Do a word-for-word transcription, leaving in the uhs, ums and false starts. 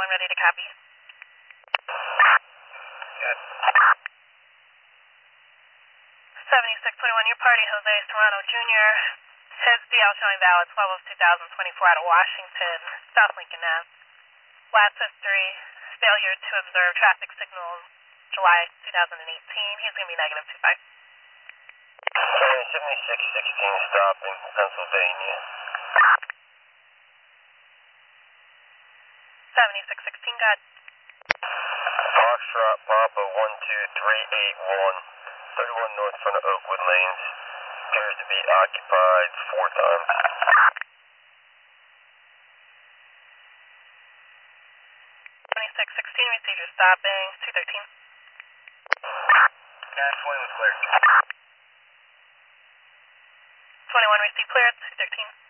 twenty-one, ready to copy. Good. seventy-six twenty-one, your party, Jose Serrano Junior His D L showing valid twelve of two thousand twenty-four out of Washington, South Lincoln Ave. Last history, failure to observe traffic signals July two thousand eighteen. He's going to be negative two five. Okay, seventy-six sixteen stopping, Pennsylvania. seventy-six sixteen, got Foxtrot Papa one two three eight one, thirty-one north front of Oakwood Lanes. Appears to be occupied four times. twenty-six sixteen, received your stopping, two thirteen. Dash one was clear. twenty-one, received clear, two thirteen.